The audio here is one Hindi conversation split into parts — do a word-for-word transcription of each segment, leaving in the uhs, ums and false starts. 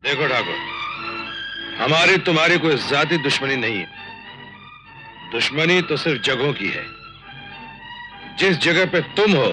देखो ठाकुर, हमारी तुम्हारी कोई जाती दुश्मनी नहीं है। दुश्मनी तो सिर्फ जगहों की है। जिस जगह पे तुम हो,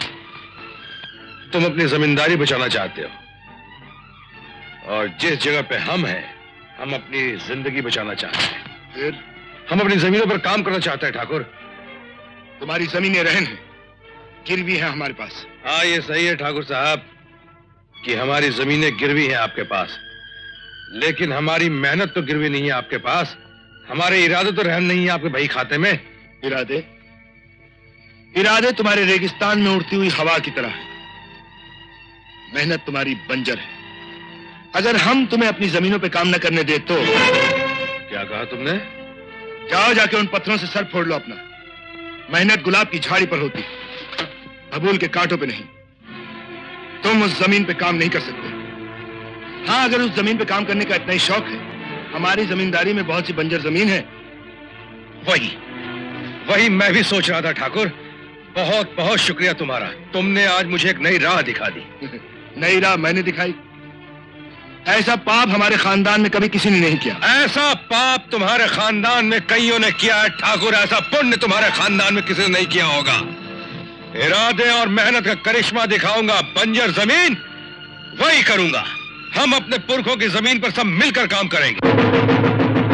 तुम अपनी जमींदारी बचाना चाहते हो, और जिस जगह पे हम हैं, हम अपनी जिंदगी बचाना चाहते हैं। फिर हम अपनी जमीनों पर काम करना चाहते हैं ठाकुर। तुम्हारी जमीनें रहन हैं, गिरवी हैं हमारे पास। हाँ, ये सही है ठाकुर साहब कि हमारी जमीनें गिरवी हैं आपके पास, लेकिन हमारी मेहनत तो गिरवी नहीं है आपके पास। हमारे इरादे तो रहन नहीं है आपके भाई खाते में। इरादे इरादे तुम्हारे रेगिस्तान में उड़ती हुई हवा की तरह है। मेहनत तुम्हारी बंजर है। अगर हम तुम्हें अपनी जमीनों पे काम न करने दे तो। क्या कहा तुमने? जाओ जाके उन पत्थरों से सर फोड़ लो अपना। मेहनत गुलाब की झाड़ी पर होती, अबूल के कांटों पे नहीं। तुम उस जमीन पे काम नहीं कर सकते। हाँ, अगर उस जमीन पे काम करने का इतना ही शौक है, हमारी जमींदारी में बहुत सी बंजर जमीन है। वही वही मैं भी सोच रहा था ठाकुर। बहुत बहुत शुक्रिया तुम्हारा। तुमने आज मुझे एक नई राह दिखा दी। नई राह मैंने दिखाई? ऐसा पाप हमारे खानदान में कभी किसी ने नहीं किया। ऐसा पाप तुम्हारे खानदान में कईयों ने किया है ठाकुर। ऐसा पुण्य तुम्हारे खानदान में किसी ने नहीं किया होगा। इरादे और मेहनत का करिश्मा दिखाऊंगा। बंजर जमीन वही करूंगा। हम अपने पुरखों की जमीन पर सब मिलकर काम करेंगे।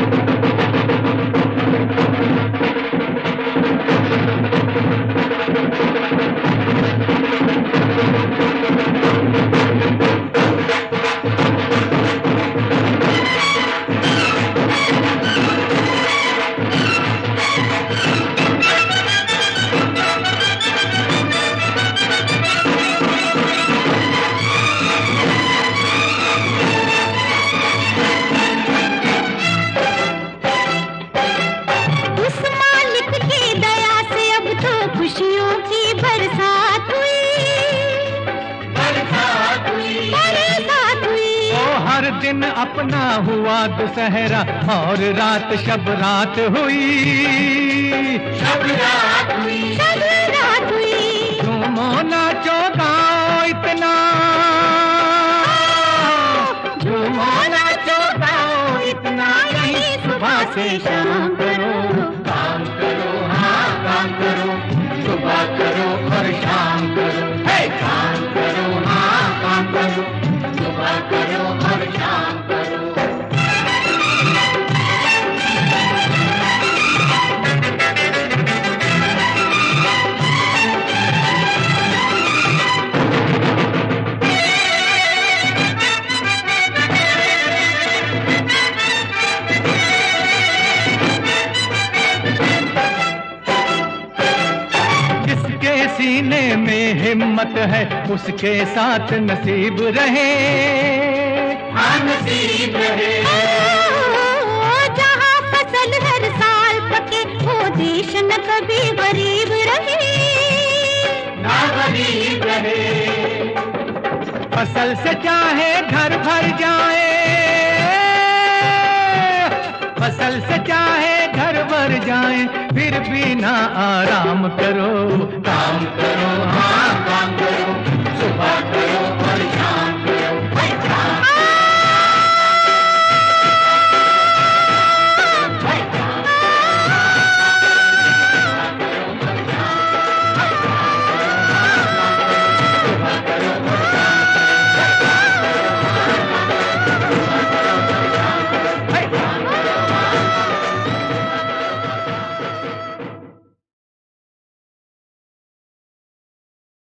दिन अपना हुआ दुसहरा और रात शब रात हुई। शब रात हुई, शब रात हुई। झूमो नाचो गाओ इतना, झूमो नाचो गाओ इतना, यही सुबह से शाम करो। काम करो, हाँ काम करो, सुबह करो और शाम करो। हे काम करो, हाँ काम करो, सुबह करो और शाम करो। जिसके सीने में हिम्मत है उसके साथ नसीब रहे, हाँ नसीब रहे। जहाँ फसल हर साल पके वो देश न कभी गरीब रहे, ना गरीब रहे। फसल से चाहे घर भर जाए, फसल से चाहे घर भर जाए, फिर भी ना आराम करो। काम करो, हाँ काम करो, सुबह करो और शाम